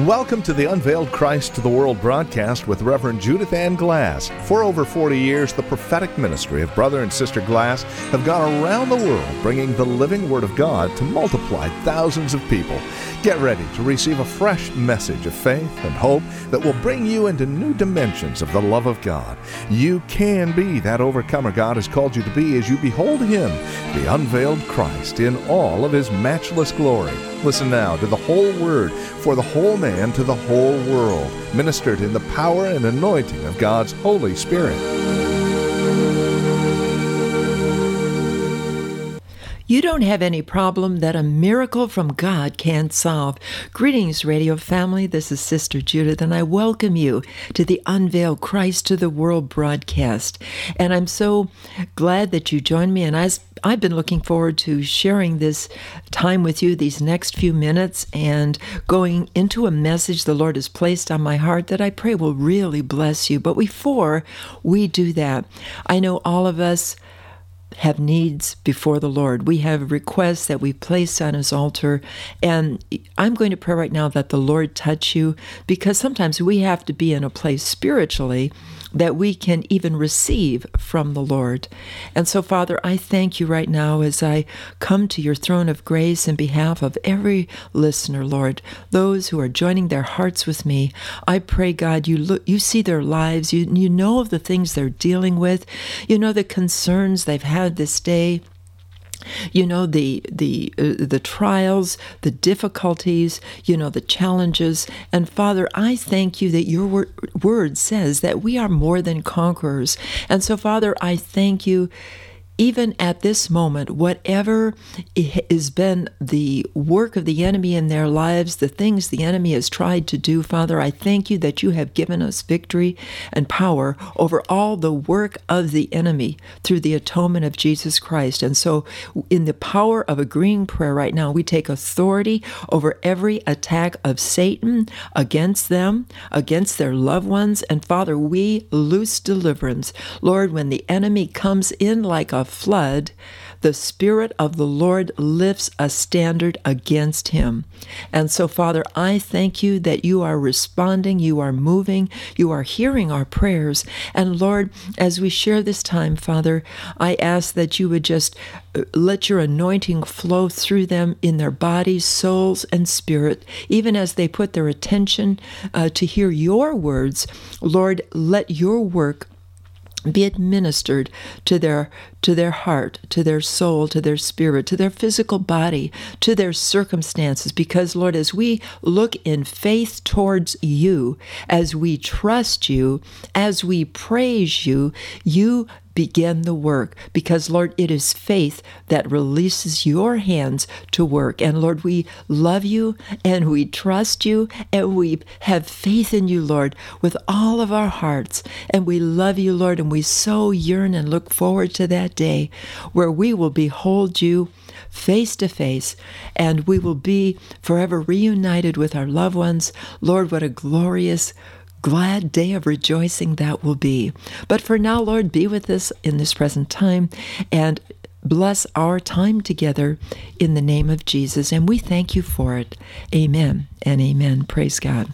Welcome to the Unveiled Christ to the World broadcast with Reverend Judith Ann Glass. For over 40 years, the prophetic ministry of Brother and Sister Glass have gone around the world bringing the living Word of God to multiply thousands of people. Get ready to receive a fresh message of faith and hope that will bring you into new dimensions of the love of God. You can be that overcomer God has called you to be as you behold Him, the unveiled Christ, in all of His matchless glory. Listen now to the whole Word for the whole man to the whole world, ministered in the power and anointing of God's Holy Spirit. You don't have any problem that a miracle from God can't solve. Greetings, radio family. This is Sister Judith, and I welcome you to the Unveiled Christ to the World broadcast. And I'm so glad that you joined me, and I've been looking forward to sharing this time with you these next few minutes and going into a message the Lord has placed on my heart that I pray will really bless you. But before we do that, I know all of us have needs before the Lord. We have requests that we place on His altar, and I'm going to pray right now that the Lord touch you, because sometimes we have to be in a place spiritually that we can even receive from the Lord. And so, Father, I thank you right now as I come to your throne of grace in behalf of every listener, Lord, those who are joining their hearts with me. I pray, God, you see their lives, you know of the things they're dealing with, you know the concerns they've had this day. You know the trials, the difficulties, you know the challenges. And Father, I thank you that your word says that we are more than conquerors. And so, Father, I thank you. Even at this moment, whatever has been the work of the enemy in their lives, the things the enemy has tried to do, Father, I thank you that you have given us victory and power over all the work of the enemy through the atonement of Jesus Christ. And so in the power of agreeing prayer right now, we take authority over every attack of Satan against them, against their loved ones. And Father, we loose deliverance. Lord, when the enemy comes in like a flood, the Spirit of the Lord lifts a standard against him. And so, Father, I thank you that you are responding, you are moving, you are hearing our prayers. And Lord, as we share this time, Father, I ask that you would just let your anointing flow through them in their bodies, souls, and spirit, even as they put their attention to hear your words. Lord, let your work be administered to their heart, to their soul, to their spirit, to their physical body, to their circumstances. Because, Lord, as we look in faith towards you, as we trust you, as we praise you, you begin the work. Because, Lord, it is faith that releases your hands to work. And, Lord, we love you and we trust you and we have faith in you, Lord, with all of our hearts. And we love you, Lord, and we so yearn and look forward to that day where we will behold you face to face, and we will be forever reunited with our loved ones. Lord, what a glorious, glad day of rejoicing that will be. But for now, Lord, be with us in this present time and bless our time together in the name of Jesus. And we thank you for it. Amen and amen. Praise God.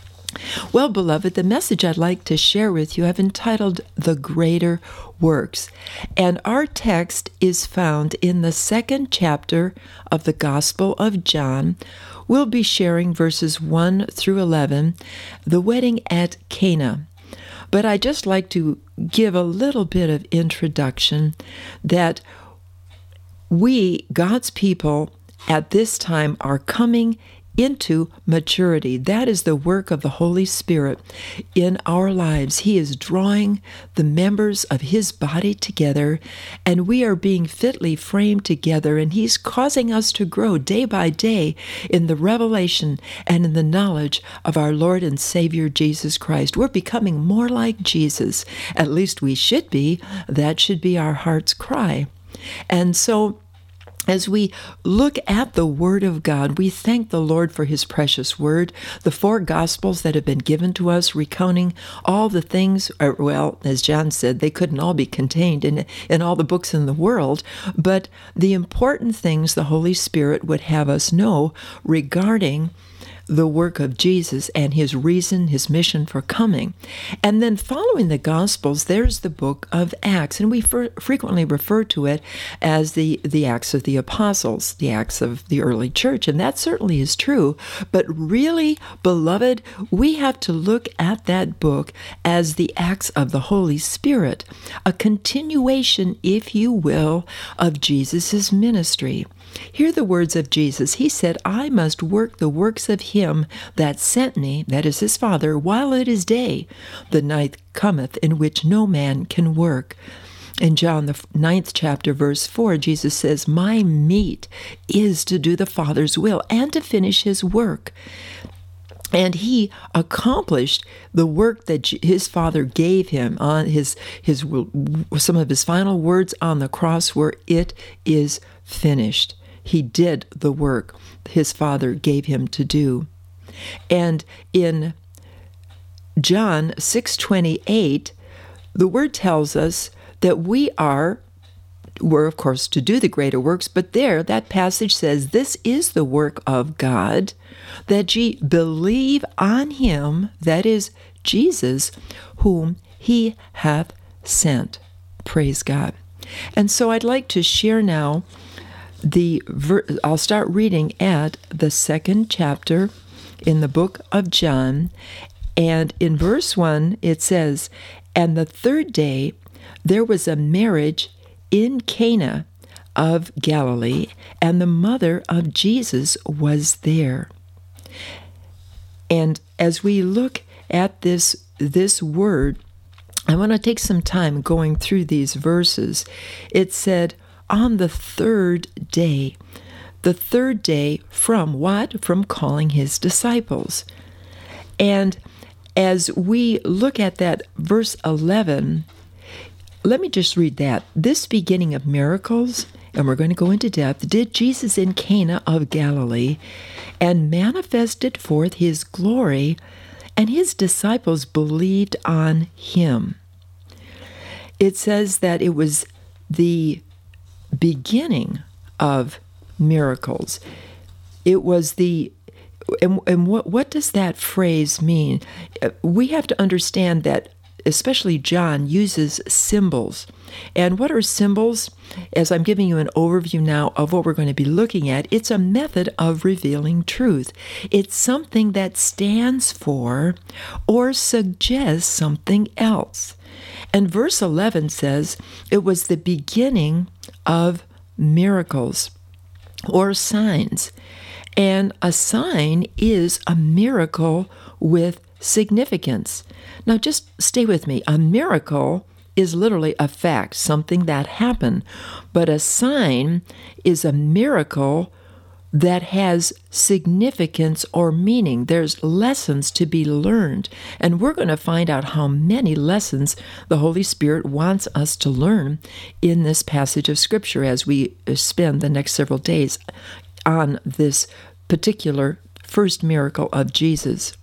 Well, beloved, the message I'd like to share with you I've entitled The Greater Works. And our text is found in the 2nd chapter of the Gospel of John. We'll be sharing verses 1 through 11, the wedding at Cana. But I'd just like to give a little bit of introduction that we, God's people, at this time are coming into maturity. That is the work of the Holy Spirit in our lives. He is drawing the members of His body together, and we are being fitly framed together, and He's causing us to grow day by day in the revelation and in the knowledge of our Lord and Savior Jesus Christ. We're becoming more like Jesus. At least we should be. That should be our heart's cry. And so as we look at the Word of God, we thank the Lord for His precious Word, the 4 Gospels that have been given to us, recounting all the things, well, as John said, they couldn't all be contained in all the books in the world, but the important things the Holy Spirit would have us know regarding the work of Jesus and his reason, his mission for coming. And then following the Gospels, there's the book of Acts, and we frequently refer to it as the Acts of the Apostles, the Acts of the early church, and that certainly is true. But really, beloved, we have to look at that book as the Acts of the Holy Spirit, a continuation, if you will, of Jesus' ministry. Hear the words of Jesus. He said, I must work the works of him that sent me, that is his Father, while it is day. The night cometh in which no man can work. In John, the 9th chapter, verse 4, Jesus says, my meat is to do the Father's will and to finish his work. And he accomplished the work that his Father gave him on some of his final words on the cross were, it is finished. He did the work his Father gave him to do. And in John 6:28, the word tells us that we're of course to do the greater works, but there that passage says, this is the work of God, that ye believe on him, that is Jesus, whom he hath sent. Praise God. And so I'd like to share now I'll start reading at the 2nd chapter in the book of John, and in verse 1 it says, and the 3rd day there was a marriage in Cana of Galilee, and the mother of Jesus was there. And as we look at this word, I want to take some time going through these verses. It said, on the 3rd day. The 3rd day from what? From calling his disciples. And as we look at that verse 11, let me just read that. This beginning of miracles, and we're going to go into depth, did Jesus in Cana of Galilee, and manifested forth his glory, and his disciples believed on him. It says that it was the beginning of miracles. It was and what does that phrase mean? We have to understand that especially John uses symbols. And what are symbols? As I'm giving you an overview now of what we're going to be looking at, it's a method of revealing truth. It's something that stands for or suggests something else. And verse 11 says, it was the beginning of miracles or signs. And a sign is a miracle with significance. Now just stay with me. A miracle is literally a fact, something that happened. But a sign is a miracle that has significance or meaning. There's lessons to be learned. And we're going to find out how many lessons the Holy Spirit wants us to learn in this passage of Scripture as we spend the next several days on this particular first miracle of Jesus.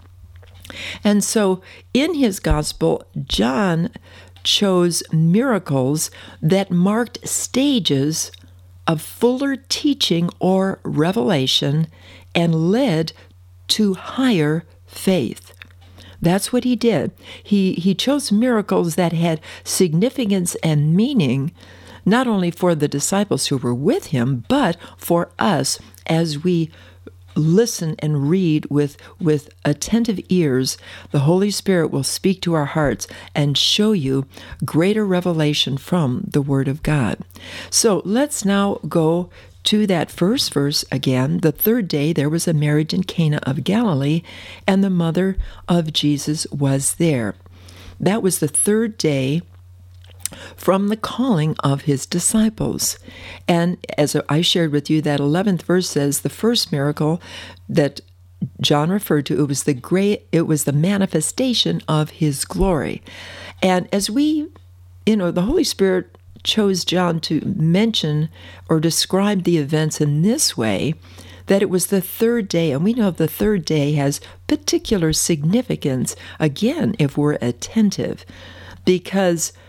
And so in his gospel, John chose miracles that marked stages of fuller teaching or revelation and led to higher faith. That's what he did. He chose miracles that had significance and meaning, not only for the disciples who were with him, but for us as we listen and read with attentive ears. The Holy Spirit will speak to our hearts and show you greater revelation from the Word of God. So let's now go to that first verse again. The 3rd day there was a marriage in Cana of Galilee, and the mother of Jesus was there. That was the 3rd day from the calling of his disciples. And as I shared with you, that 11th verse says the first miracle that John referred to, it was the manifestation of his glory. And as we, the Holy Spirit chose John to mention or describe the events in this way, that it was the 3rd day, and we know the 3rd day has particular significance, again, if we're attentive, because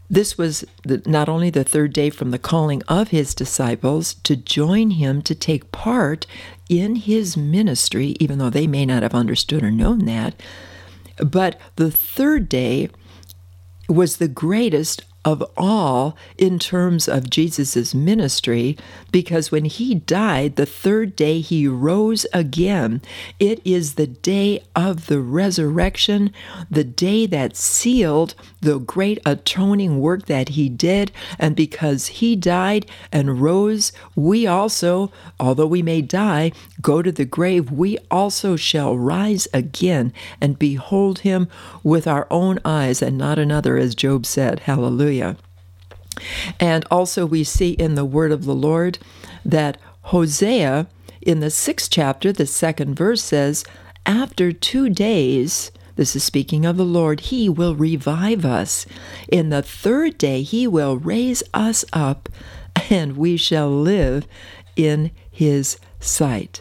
This was not only the third day from the calling of his disciples to join him to take part in his ministry, even though they may not have understood or known that, but the third day was the greatest of all in terms of Jesus' ministry, because when he died, the third day he rose again. It is the day of the resurrection, the day that sealed the great atoning work that he did. And because he died and rose, we also, although we may die, go to the grave, we also shall rise again and behold him with our own eyes and not another, as Job said. Hallelujah. And also we see in the word of the Lord that Hosea, in the 6th chapter, the 2nd verse says, after 2 days, this is speaking of the Lord, he will revive us. In the 3rd day, he will raise us up, and we shall live in his sight.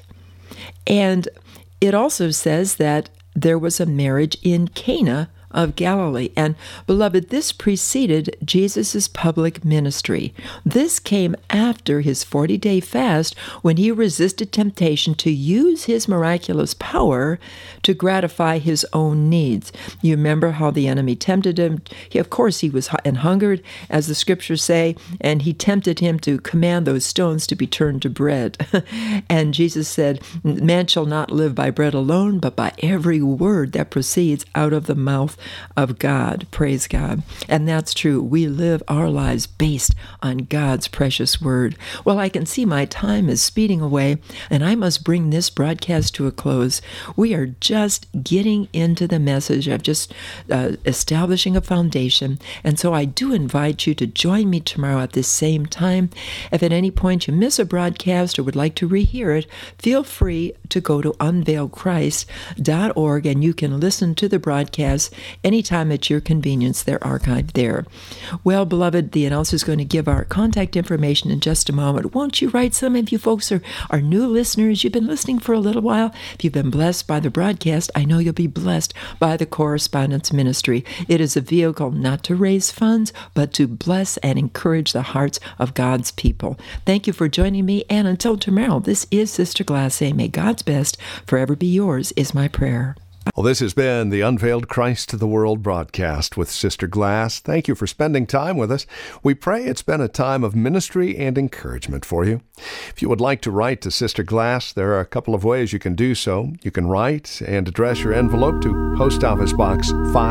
And it also says that there was a marriage in Cana of Galilee. And beloved, this preceded Jesus' public ministry. This came after his 40-day fast, when he resisted temptation to use his miraculous power to gratify his own needs. You remember how the enemy tempted him. Of course, he was and hungered, as the scriptures say, and he tempted him to command those stones to be turned to bread. And Jesus said, man shall not live by bread alone, but by every word that proceeds out of the mouth of God. Praise God. And that's true. We live our lives based on God's precious word. Well, I can see my time is speeding away, and I must bring this broadcast to a close. We are just getting into the message of just establishing a foundation. And so I do invite you to join me tomorrow at this same time. If at any point you miss a broadcast or would like to rehear it, feel free to go to unveiledchrist.org, and you can listen to the broadcast anytime at your convenience. They're archived there. Well, beloved, the announcer is going to give our contact information in just a moment. Won't you write? Some of you folks are new listeners. You've been listening for a little while. If you've been blessed by the broadcast, I know you'll be blessed by the Correspondence Ministry. It is a vehicle not to raise funds, but to bless and encourage the hearts of God's people. Thank you for joining me, and until tomorrow, this is Sister Glass saying, may God's best forever be yours, is my prayer. Well, this has been the Unveiled Christ to the World broadcast with Sister Glass. Thank you for spending time with us. We pray it's been a time of ministry and encouragement for you. If you would like to write to Sister Glass, there are a couple of ways you can do so. You can write and address your envelope to Post Office Box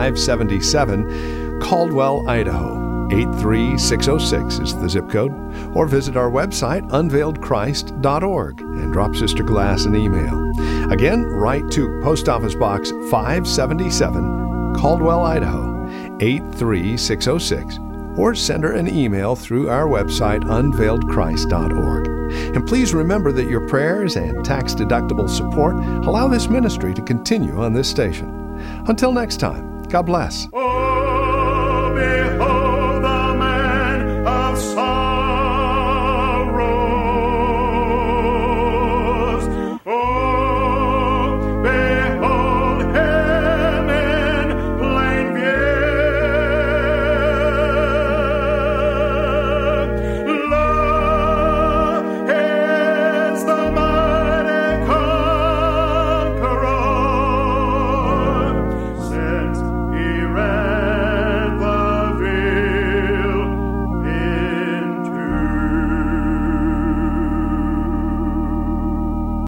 577, Caldwell, Idaho. 83606 is the zip code, or visit our website, unveiledchrist.org, and drop Sister Glass an email. Again, write to Post Office Box 577, Caldwell, Idaho, 83606, or send her an email through our website, unveiledchrist.org. And please remember that your prayers and tax-deductible support allow this ministry to continue on this station. Until next time, God bless.